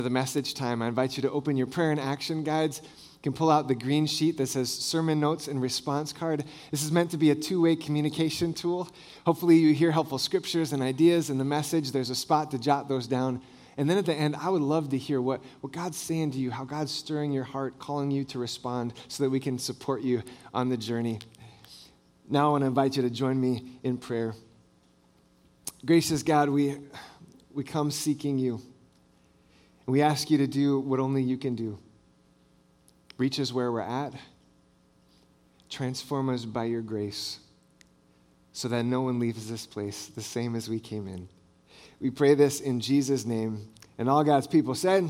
The message time, I invite you to open your prayer and action guides. You can pull out the green sheet that says sermon notes and response card. This is meant to be a two-way communication tool. Hopefully you hear helpful scriptures and ideas in the message. There's a spot to jot those down. And then at the end, I would love to hear what God's saying to you, how God's stirring your heart, calling you to respond so that we can support you on the journey. Now I want to invite you to join me in prayer. Gracious God, we come seeking you. We ask you to do what only you can do. Reach us where we're at. Transform us by your grace so that no one leaves this place the same as we came in. We pray this in Jesus' name. And all God's people said,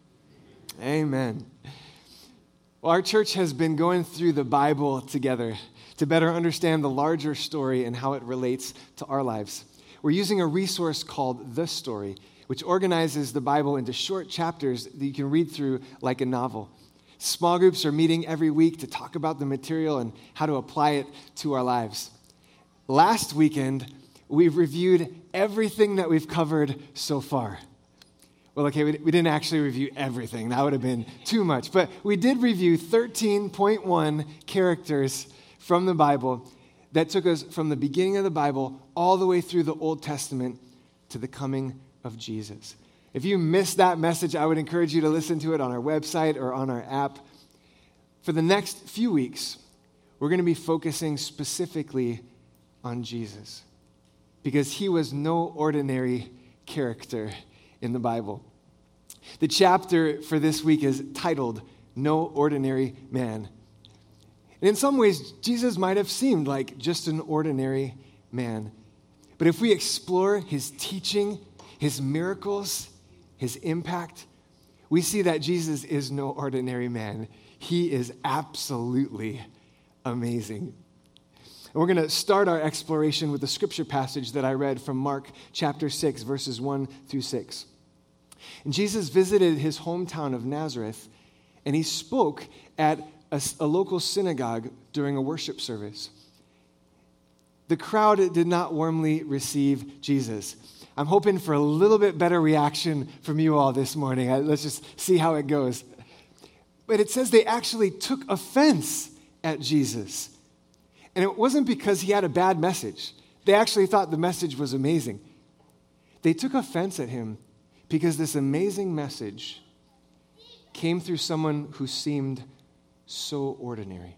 Amen. Well, our church has been going through the Bible together to better understand the larger story and how it relates to our lives. We're using a resource called The Story, which organizes the Bible into short chapters that you can read through like a novel. Small groups are meeting every week to talk about the material and how to apply it to our lives. Last weekend, we reviewed everything that we've covered so far. Well, okay, we didn't actually review everything. That would have been too much. But we did review 13.1 characters from the Bible that took us from the beginning of the Bible all the way through the Old Testament to the coming of Jesus. If you missed that message, I would encourage you to listen to it on our website or on our app. For the next few weeks, we're going to be focusing specifically on Jesus because he was no ordinary character in the Bible. The chapter for this week is titled, No Ordinary Man. And in some ways, Jesus might have seemed like just an ordinary man. But if we explore his teaching, his miracles, his impact, we see that Jesus is no ordinary man. He is absolutely amazing. And we're going to start our exploration with the scripture passage that I read from Mark chapter 6, verses 1 through 6. And Jesus visited his hometown of Nazareth, and he spoke at a local synagogue during a worship service. The crowd did not warmly receive Jesus. I'm hoping for a little bit better reaction from you all this morning. Let's just see how it goes. But it says they actually took offense at Jesus. And it wasn't because he had a bad message. They actually thought the message was amazing. They took offense at him because this amazing message came through someone who seemed so ordinary.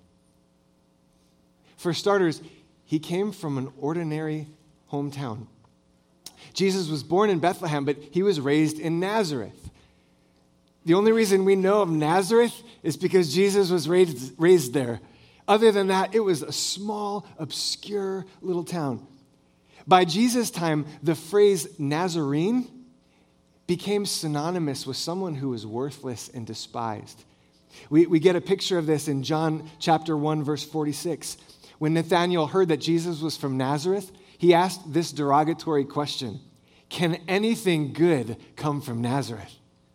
For starters, he came from an ordinary hometown. Jesus was born in Bethlehem, but he was raised in Nazareth. The only reason we know of Nazareth is because Jesus was raised there. Other than that, it was a small, obscure little town. By Jesus' time, the phrase Nazarene became synonymous with someone who was worthless and despised. We get a picture of this in John chapter 1, verse 46. When Nathanael heard that Jesus was from Nazareth, he asked this derogatory question: can anything good come from Nazareth?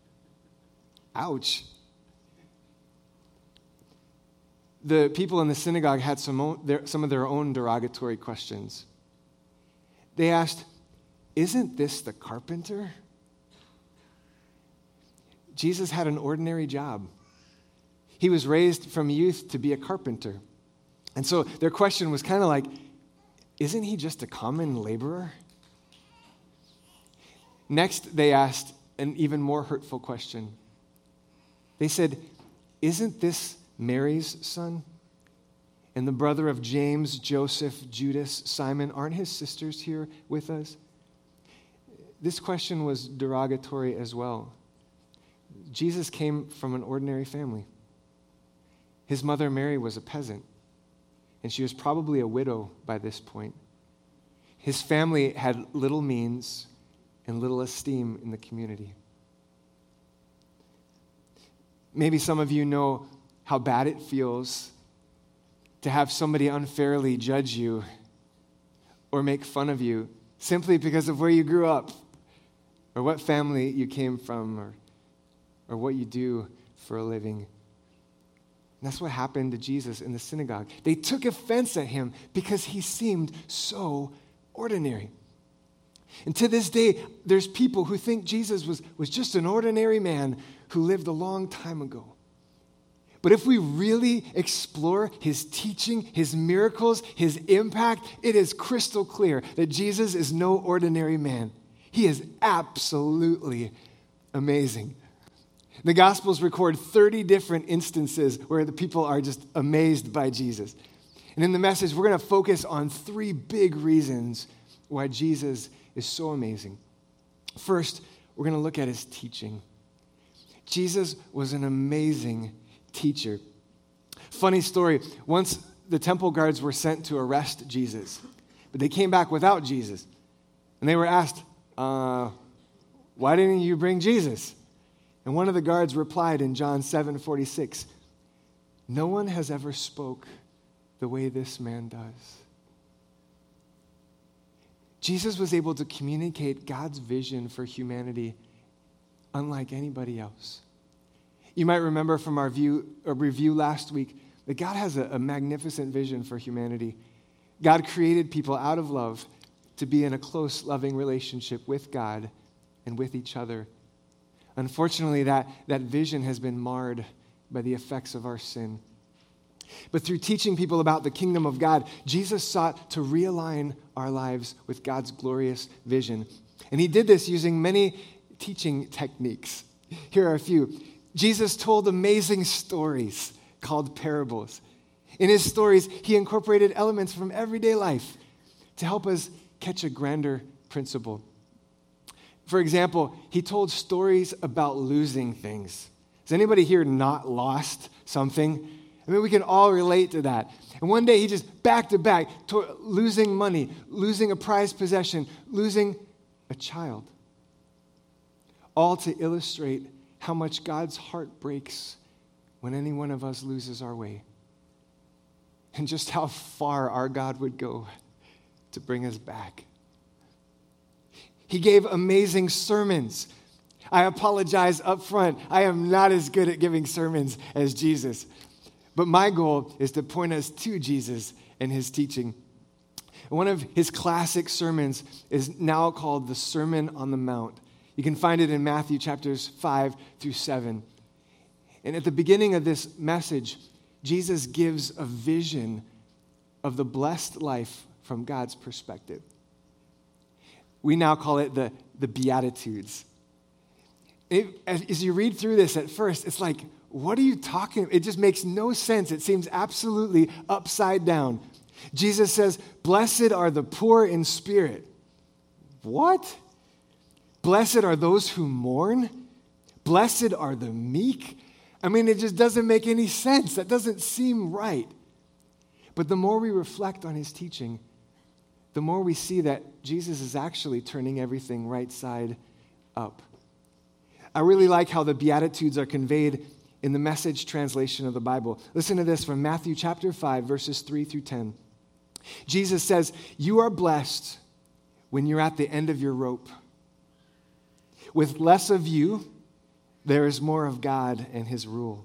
Ouch. The people in the synagogue had some of their own derogatory questions. They asked, "Isn't this the carpenter?" Jesus had an ordinary job. He was raised from youth to be a carpenter. And so their question was kind of like, isn't he just a common laborer? Next, they asked an even more hurtful question. They said, isn't this Mary's son? And the brother of James, Joseph, Judas, Simon, aren't his sisters here with us? This question was derogatory as well. Jesus came from an ordinary family. His mother Mary was a peasant, and she was probably a widow by this point. His family had little means and little esteem in the community. Maybe some of you know how bad it feels to have somebody unfairly judge you or make fun of you simply because of where you grew up or what family you came from or what you do for a living. And that's what happened to Jesus in the synagogue. They took offense at him because he seemed so ordinary. And to this day, there's people who think Jesus was just an ordinary man who lived a long time ago. But if we really explore his teaching, his miracles, his impact, it is crystal clear that Jesus is no ordinary man. He is absolutely amazing. The Gospels record 30 different instances where the people are just amazed by Jesus. And in the message, we're going to focus on 3 big reasons why Jesus is so amazing. First, we're going to look at his teaching. Jesus was an amazing teacher. Funny story, once the temple guards were sent to arrest Jesus, but they came back without Jesus. And they were asked, why didn't you bring Jesus? And one of the guards replied in John 7:46, no one has ever spoke the way this man does. Jesus was able to communicate God's vision for humanity unlike anybody else. You might remember from our review last week that God has a magnificent vision for humanity. God created people out of love to be in a close, loving relationship with God and with each other. Unfortunately, that vision has been marred by the effects of our sin. But through teaching people about the kingdom of God, Jesus sought to realign our lives with God's glorious vision. And he did this using many teaching techniques. Here are a few. Jesus told amazing stories called parables. In his stories, he incorporated elements from everyday life to help us catch a grander principle. For example, he told stories about losing things. Has anybody here not lost something? I mean, we can all relate to that. And one day he just back to back, losing money, losing a prized possession, losing a child. All to illustrate how much God's heart breaks when any one of us loses our way. And just how far our God would go to bring us back. He gave amazing sermons. I apologize up front. I am not as good at giving sermons as Jesus. But my goal is to point us to Jesus and his teaching. One of his classic sermons is now called the Sermon on the Mount. You can find it in Matthew chapters 5 through 7. And at the beginning of this message, Jesus gives a vision of the blessed life from God's perspective. We now call it the Beatitudes. As you read through this at first, it's like, what are you talking about? It just makes no sense. It seems absolutely upside down. Jesus says, blessed are the poor in spirit. What? Blessed are those who mourn. Blessed are the meek. I mean, it just doesn't make any sense. That doesn't seem right. But the more we reflect on his teaching, the more we see that Jesus is actually turning everything right side up. I really like how the Beatitudes are conveyed in the Message translation of the Bible. Listen to this from Matthew chapter 5, verses 3 through 10. Jesus says, you are blessed when you're at the end of your rope. With less of you, there is more of God and his rule.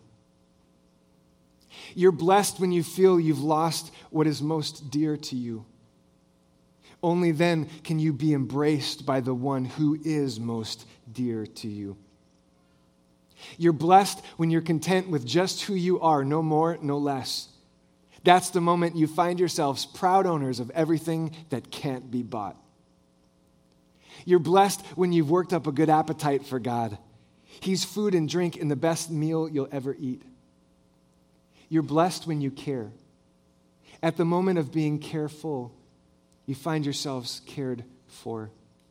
You're blessed when you feel you've lost what is most dear to you. Only then can you be embraced by the one who is most dear to you. You're blessed when you're content with just who you are, no more, no less. That's the moment you find yourselves proud owners of everything that can't be bought. You're blessed when you've worked up a good appetite for God. He's food and drink in the best meal you'll ever eat. You're blessed when you care. At the moment of being careful, you find yourselves cared for.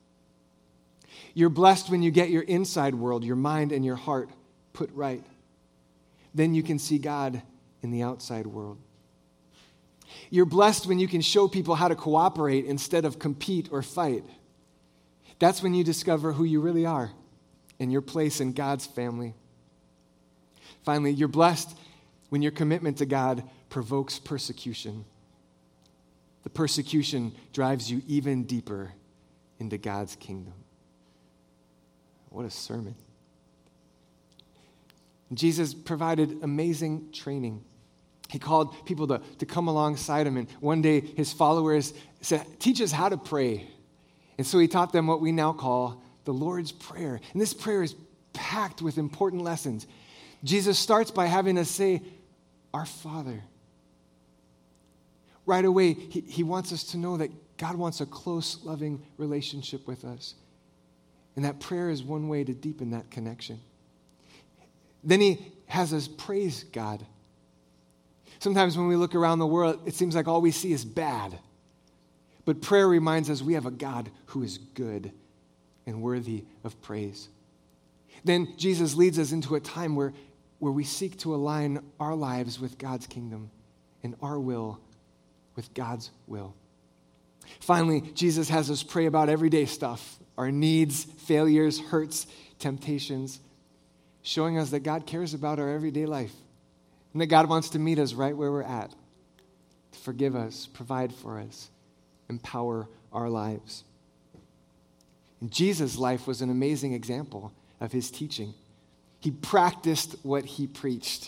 You're blessed when you get your inside world, your mind and your heart put right. Then you can see God in the outside world. You're blessed when you can show people how to cooperate instead of compete or fight. That's when you discover who you really are and your place in God's family. Finally, you're blessed when your commitment to God provokes persecution. The persecution drives you even deeper into God's kingdom. What a sermon. Jesus provided amazing training. He called people to come alongside him. And one day his followers said, teach us how to pray. And so he taught them what we now call the Lord's Prayer. And this prayer is packed with important lessons. Jesus starts by having us say, "Our Father." Right away, he wants us to know that God wants a close, loving relationship with us. And that prayer is one way to deepen that connection. Then he has us praise God. Sometimes when we look around the world, it seems like all we see is bad. But prayer reminds us we have a God who is good and worthy of praise. Then Jesus leads us into a time where we seek to align our lives with God's kingdom and our will with God's will. Finally, Jesus has us pray about everyday stuff, our needs, failures, hurts, temptations, showing us that God cares about our everyday life and that God wants to meet us right where we're at, to forgive us, provide for us, empower our lives. And Jesus' life was an amazing example of his teaching. He practiced what he preached.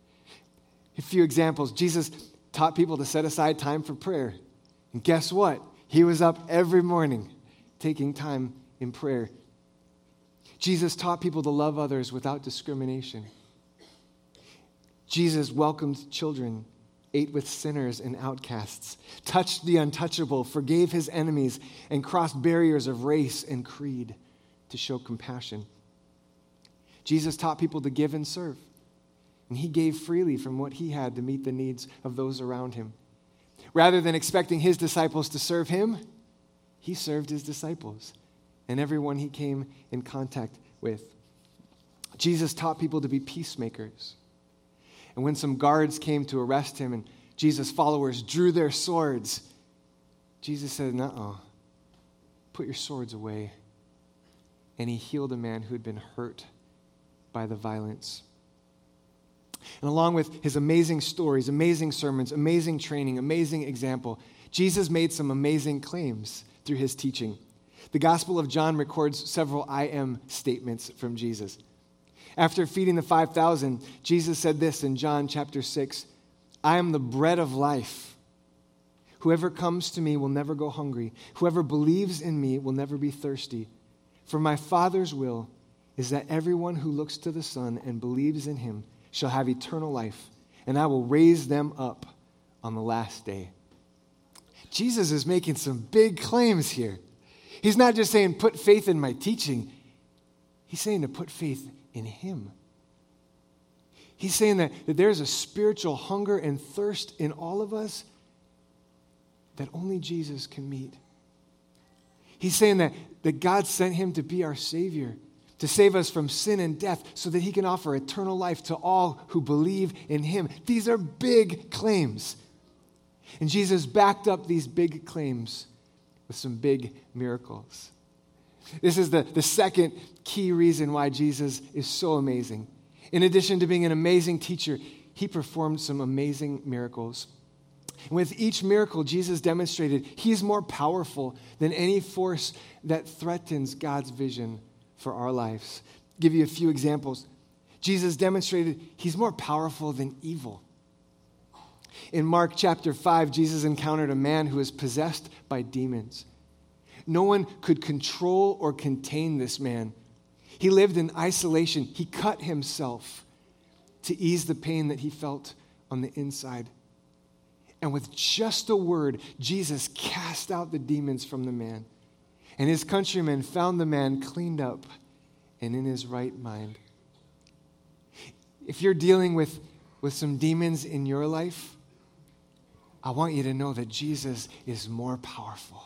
A few examples. Jesus taught people to set aside time for prayer. And guess what? He was up every morning taking time in prayer. Jesus taught people to love others without discrimination. Jesus welcomed children, ate with sinners and outcasts, touched the untouchable, forgave his enemies, and crossed barriers of race and creed to show compassion. Jesus taught people to give and serve, and he gave freely from what he had to meet the needs of those around him. Rather than expecting his disciples to serve him, he served his disciples and everyone he came in contact with. Jesus taught people to be peacemakers. And when some guards came to arrest him and Jesus' followers drew their swords, Jesus said, "Nuh-uh, put your swords away." And he healed a man who had been hurt by the violence. And along with his amazing stories, amazing sermons, amazing training, amazing example, Jesus made some amazing claims through his teaching. The Gospel of John records several I am statements from Jesus. After feeding the 5,000, Jesus said this in John chapter 6, "I am the bread of life. Whoever comes to me will never go hungry. Whoever believes in me will never be thirsty. For my Father's will is that everyone who looks to the Son and believes in him shall have eternal life, and I will raise them up on the last day." Jesus is making some big claims here. He's not just saying, put faith in my teaching. He's saying to put faith in him. He's saying that there's a spiritual hunger and thirst in all of us that only Jesus can meet. He's saying that God sent him to be our Savior, to save us from sin and death so that he can offer eternal life to all who believe in him. These are big claims. And Jesus backed up these big claims with some big miracles. This is the second key reason why Jesus is so amazing. In addition to being an amazing teacher, he performed some amazing miracles. And with each miracle, Jesus demonstrated he's more powerful than any force that threatens God's vision for our lives. I'll give you a few examples. Jesus demonstrated he's more powerful than evil. In Mark chapter 5, Jesus encountered a man who was possessed by demons. No one could control or contain this man. He lived in isolation. He cut himself to ease the pain that he felt on the inside. And with just a word, Jesus cast out the demons from the man. And his countrymen found the man cleaned up and in his right mind. If you're dealing with some demons in your life, I want you to know that Jesus is more powerful.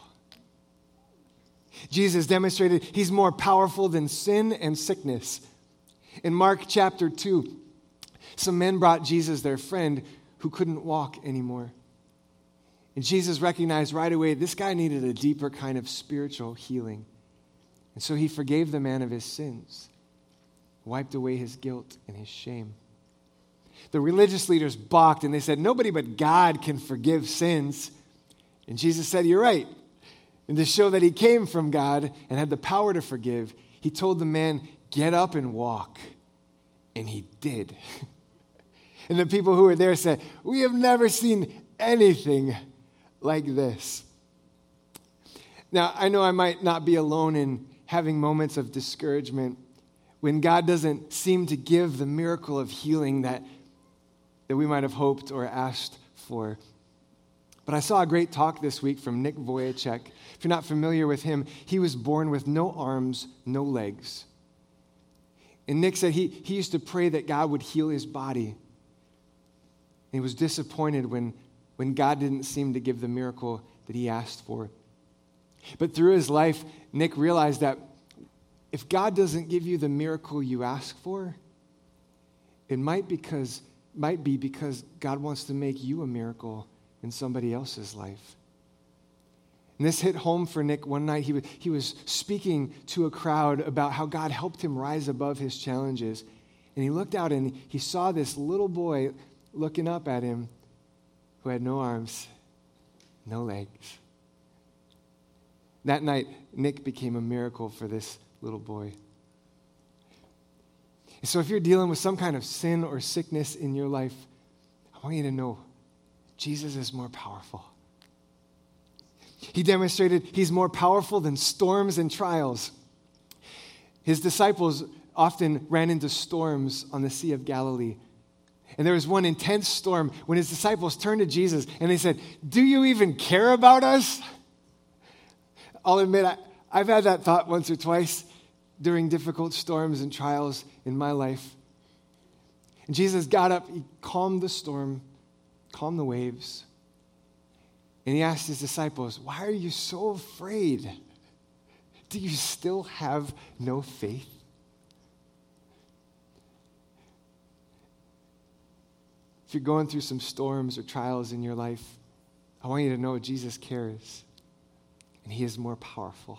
Jesus demonstrated he's more powerful than sin and sickness. In Mark chapter 2, some men brought Jesus their friend who couldn't walk anymore. And Jesus recognized right away this guy needed a deeper kind of spiritual healing. And so he forgave the man of his sins, wiped away his guilt and his shame. The religious leaders balked and they said, "Nobody but God can forgive sins." And Jesus said, "You're right." And to show that he came from God and had the power to forgive, he told the man, "Get up and walk." And he did. And the people who were there said, "We have never seen anything like this." Now, I know I might not be alone in having moments of discouragement when God doesn't seem to give the miracle of healing that we might have hoped or asked for. But I saw a great talk this week from Nick Vujicic. If you're not familiar with him, he was born with no arms, no legs. And Nick said he used to pray that God would heal his body. And he was disappointed when God didn't seem to give the miracle that he asked for. But through his life, Nick realized that if God doesn't give you the miracle you ask for, it might be because God wants to make you a miracle in somebody else's life. And this hit home for Nick one night. He was speaking to a crowd about how God helped him rise above his challenges. And he looked out and he saw this little boy looking up at him who had no arms, no legs. That night, Nick became a miracle for this little boy. And so if you're dealing with some kind of sin or sickness in your life, I want you to know Jesus is more powerful. He demonstrated he's more powerful than storms and trials. His disciples often ran into storms on the Sea of Galilee. And there was one intense storm when his disciples turned to Jesus and they said, "Do you even care about us?" I'll admit, I've had that thought once or twice during difficult storms and trials in my life. And Jesus got up, he calmed the storm, calmed the waves. And he asked his disciples, "Why are you so afraid? Do you still have no faith?" If you're going through some storms or trials in your life, I want you to know Jesus cares, and he is more powerful.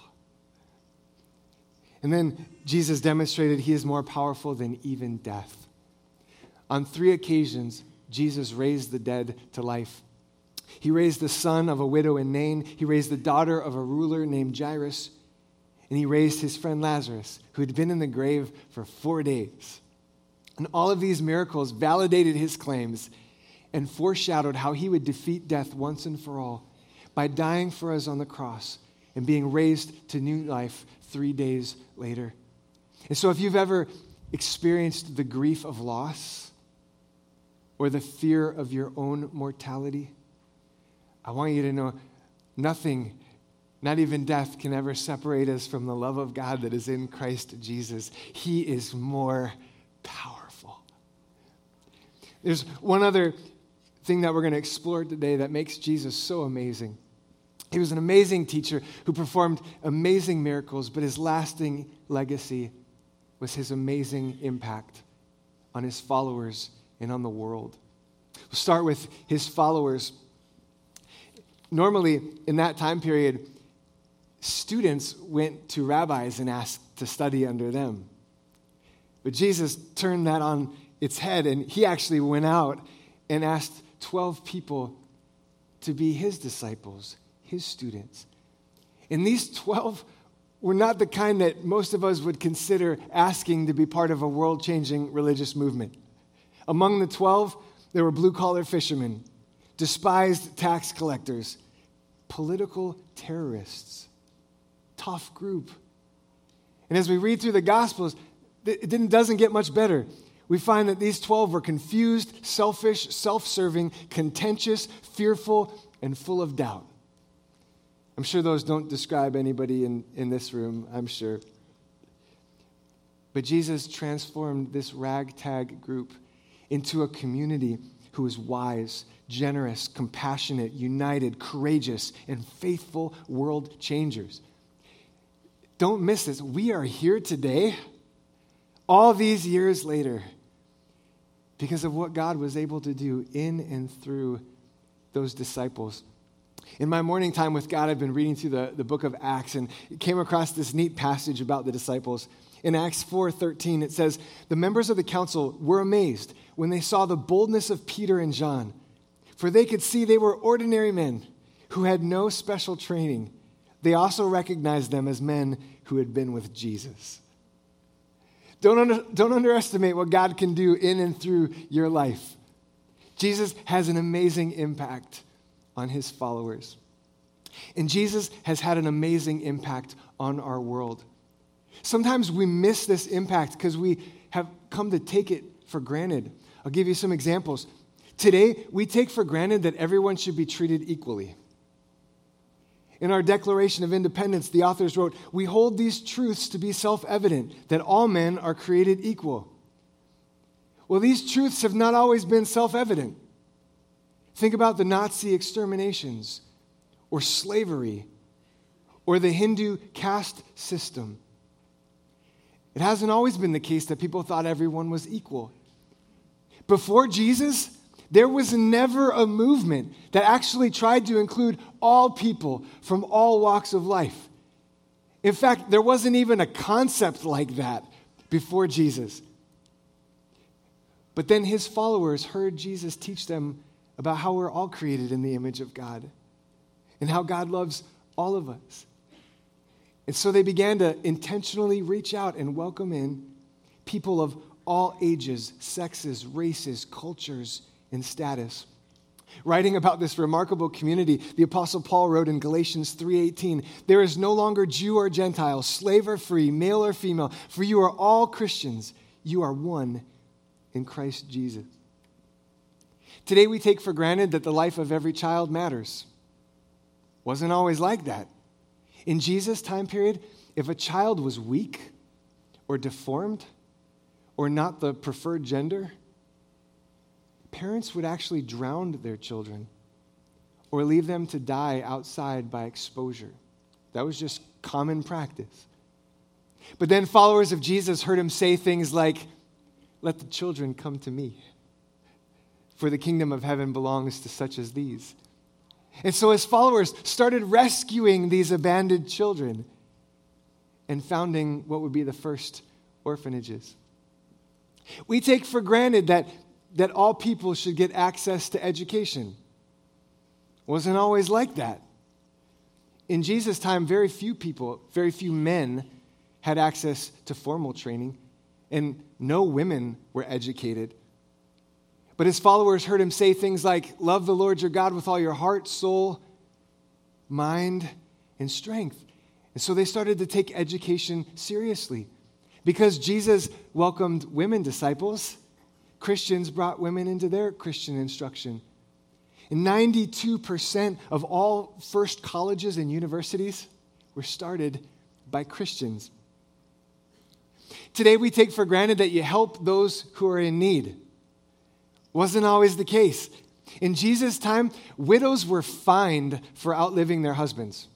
And then Jesus demonstrated he is more powerful than even death. On 3 occasions, Jesus raised the dead to life. He raised the son of a widow in Nain. He raised the daughter of a ruler named Jairus. And he raised his friend Lazarus, who had been in the grave for 4 days. And all of these miracles validated his claims and foreshadowed how he would defeat death once and for all by dying for us on the cross and being raised to new life 3 days later. And so if you've ever experienced the grief of loss or the fear of your own mortality, I want you to know nothing, not even death, can ever separate us from the love of God that is in Christ Jesus. He is more powerful. There's one other thing that we're going to explore today that makes Jesus so amazing. He was an amazing teacher who performed amazing miracles, but his lasting legacy was his amazing impact on his followers and on the world. We'll start with his followers. Normally, in that time period, students went to rabbis and asked to study under them. But Jesus turned that on its head, and he actually went out and asked 12 people to be his disciples, his students. And these 12 were not the kind that most of us would consider asking to be part of a world-changing religious movement. Among the 12, there were blue-collar fishermen, despised tax collectors, political terrorists, tough group. And as we read through the Gospels, it doesn't get much better. We find that these 12 were confused, selfish, self-serving, contentious, fearful, and full of doubt. I'm sure those don't describe anybody in this room, I'm sure. But Jesus transformed this ragtag group into a community who is wise, generous, compassionate, united, courageous, and faithful world changers. Don't miss this. We are here today, all these years later, because of what God was able to do in and through those disciples. In my morning time with God, I've been reading through the book of Acts and came across this neat passage about the disciples. In Acts 4:13, it says, "The members of the council were amazed when they saw the boldness of Peter and John, for they could see they were ordinary men who had no special training. They also recognized them as men who had been with Jesus." Don't underestimate what God can do in and through your life. Jesus has an amazing impact on his followers. And Jesus has had an amazing impact on our world. Sometimes we miss this impact because we have come to take it for granted. I'll give you some examples. Today, we take for granted that everyone should be treated equally. In our Declaration of Independence, the authors wrote, "We hold these truths to be self-evident, that all men are created equal." Well, these truths have not always been self-evident. Think about the Nazi exterminations, or slavery, or the Hindu caste system. It hasn't always been the case that people thought everyone was equal. Before Jesus, there was never a movement that actually tried to include all people from all walks of life. In fact, there wasn't even a concept like that before Jesus. But then his followers heard Jesus teach them about how we're all created in the image of God and how God loves all of us. And so they began to intentionally reach out and welcome in people of all ages, sexes, races, cultures, and status. Writing about this remarkable community, the Apostle Paul wrote in Galatians 3:18, "There is no longer Jew or Gentile, slave or free, male or female, for you are all Christians. You are one in Christ Jesus." Today we take for granted that the life of every child matters. Wasn't always like that. In Jesus' time period, if a child was weak or deformed or not the preferred gender, parents would actually drown their children or leave them to die outside by exposure. That was just common practice. But then followers of Jesus heard him say things like, "Let the children come to me, for the kingdom of heaven belongs to such as these." And so his followers started rescuing these abandoned children and founding what would be the first orphanages. We take for granted that all people should get access to education. It wasn't always like that. In Jesus' time, very few men had access to formal training, and no women were educated. But his followers heard him say things like, "Love the Lord your God with all your heart, soul, mind, and strength." And so they started to take education seriously. Because Jesus welcomed women disciples, Christians brought women into their Christian instruction. And 92% of all first colleges and universities were started by Christians. Today we take for granted that you help those who are in need. Wasn't always the case. In Jesus' time, widows were fined for outliving their husbands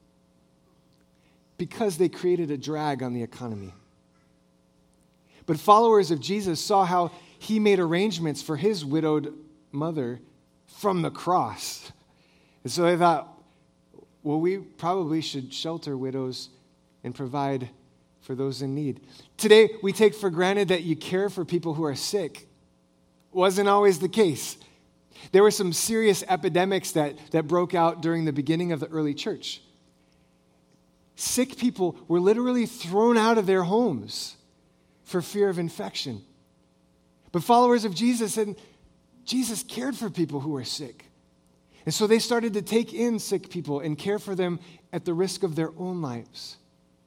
because they created a drag on the economy. But followers of Jesus saw how he made arrangements for his widowed mother from the cross. And so they thought, well, we probably should shelter widows and provide for those in need. Today, we take for granted that you care for people who are sick. Wasn't always the case. There were some serious epidemics that broke out during the beginning of the early church. Sick people were literally thrown out of their homes for fear of infection. But followers of Jesus said, Jesus cared for people who were sick. And so they started to take in sick people and care for them at the risk of their own lives.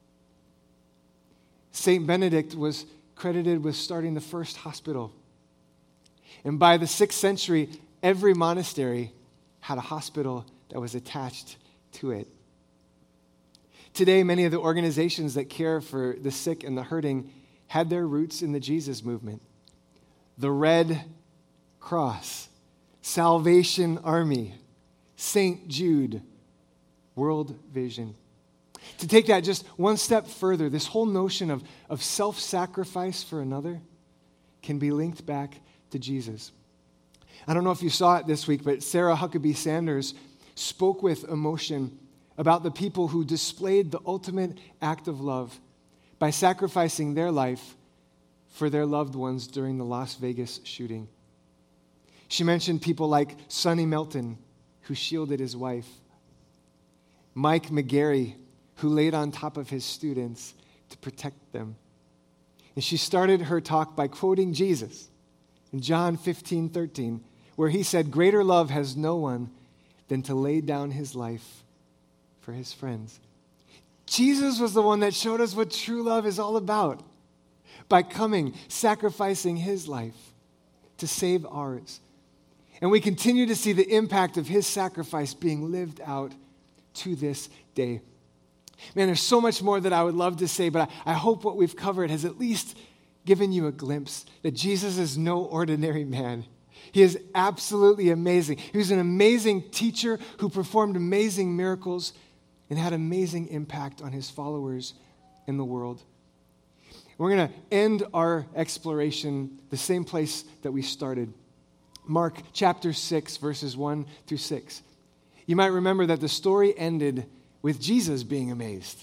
Saint Benedict was credited with starting the first hospital. And by the 6th century, every monastery had a hospital that was attached to it. Today, many of the organizations that care for the sick and the hurting had their roots in the Jesus movement. The Red Cross, Salvation Army, St. Jude, World Vision. To take that just one step further, this whole notion of self-sacrifice for another can be linked back to Jesus. I don't know if you saw it this week, but Sarah Huckabee Sanders spoke with emotion about the people who displayed the ultimate act of love by sacrificing their life for their loved ones during the Las Vegas shooting. She mentioned people like Sonny Melton, who shielded his wife, Mike McGarry, who laid on top of his students to protect them. And she started her talk by quoting Jesus in John 15:13, where he said, "Greater love has no one than to lay down his life for his friends. Jesus was the one that showed us what true love is all about by coming, sacrificing his life to save ours. And we continue to see the impact of his sacrifice being lived out to this day. Man, there's so much more that I would love to say, but I hope what we've covered has at least given you a glimpse that Jesus is no ordinary man. He is absolutely amazing. He was an amazing teacher who performed amazing miracles and had amazing impact on his followers in the world. We're going to end our exploration the same place that we started. Mark chapter 6, verses 1 through 6. You might remember that the story ended with Jesus being amazed.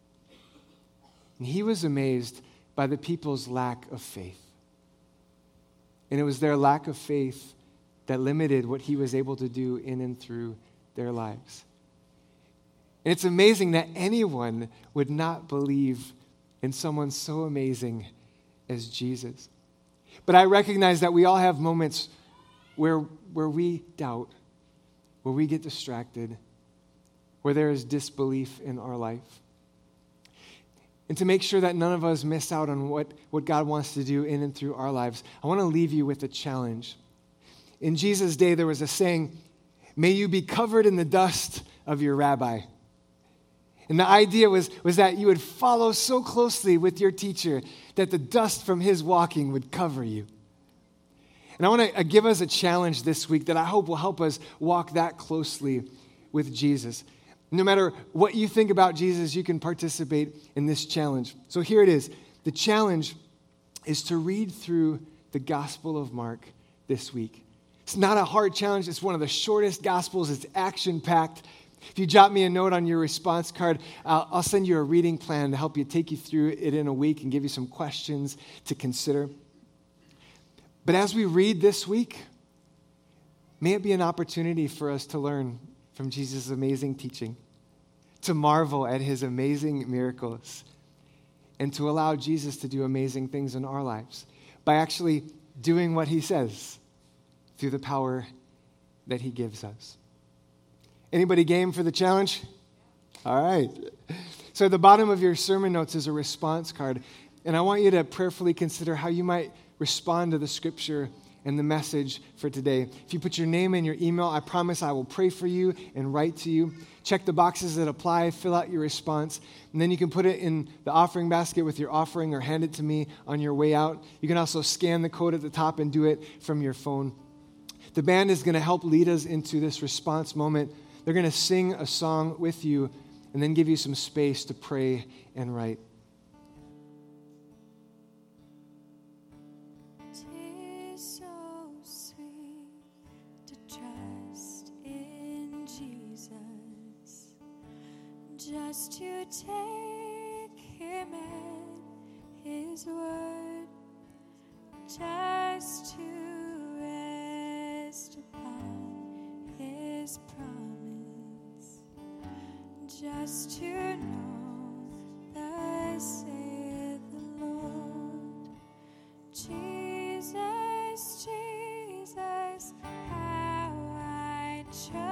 And he was amazed by the people's lack of faith. And it was their lack of faith that limited what he was able to do in and through their lives. And it's amazing that anyone would not believe in someone so amazing as Jesus. But I recognize that we all have moments where we doubt, where we get distracted, where there is disbelief in our life. And to make sure that none of us miss out on what God wants to do in and through our lives, I want to leave you with a challenge. In Jesus' day, there was a saying, "May you be covered in the dust of your rabbi." And the idea was that you would follow so closely with your teacher that the dust from his walking would cover you. And I want to give us a challenge this week that I hope will help us walk that closely with Jesus. No matter what you think about Jesus, you can participate in this challenge. So here it is. The challenge is to read through the Gospel of Mark this week. It's not a hard challenge. It's one of the shortest Gospels. It's action-packed. If you jot me a note on your response card, I'll send you a reading plan to help you take you through it in a week and give you some questions to consider. But as we read this week, may it be an opportunity for us to learn from Jesus' amazing teaching, to marvel at his amazing miracles, and to allow Jesus to do amazing things in our lives by actually doing what he says through the power that he gives us. Anybody game for the challenge? All right. So at the bottom of your sermon notes is a response card, and I want you to prayerfully consider how you might respond to the scripture and the message for today. If you put your name and your email, I promise I will pray for you and write to you. Check the boxes that apply, fill out your response, and then you can put it in the offering basket with your offering or hand it to me on your way out. You can also scan the code at the top and do it from your phone. The band is going to help lead us into this response moment. They're going to sing a song with you and then give you some space to pray and write. Just to take him at his word, just to rest upon his promise, just to know thus saith the Lord. Jesus, Jesus, how I trust